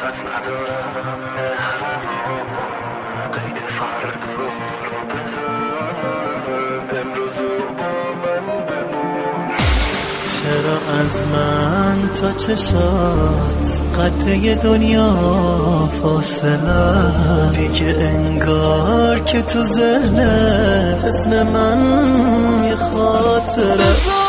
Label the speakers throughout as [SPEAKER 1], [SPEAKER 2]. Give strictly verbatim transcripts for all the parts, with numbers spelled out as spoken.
[SPEAKER 1] واسط ندارم قید فردا رو بزن امروزو با من بمون. چرا از من تا چشات قطعه دنیا فاصله دیگه انگار که تو ذهنت اسم من یه خاطره.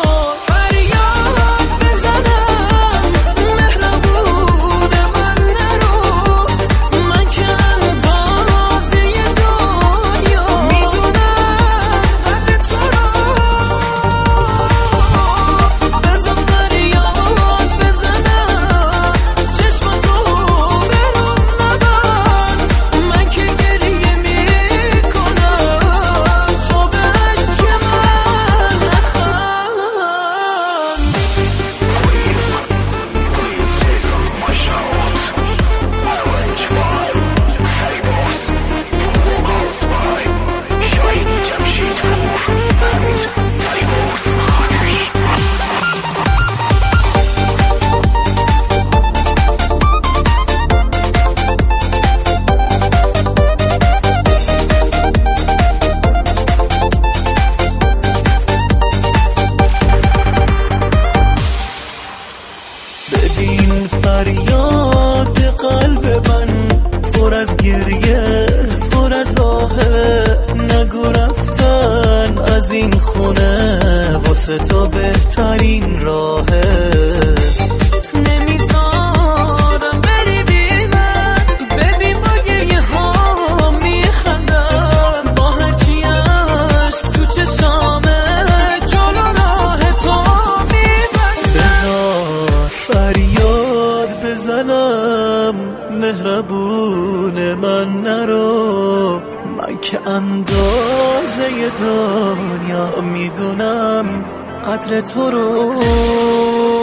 [SPEAKER 1] ببین فریاد قلب من پر از گریه پر از آهه، نگو رفتن از این خونه واسه تو بهترین راهه. نمیذارم بری بی من، ببین با گریه ها میخندم، با هرچی عشق تو چشامه جلو راه تو میبندم. فریاد بزنم مهربون من نرو، من که اندازه دنیا میدونم قدر تو رو.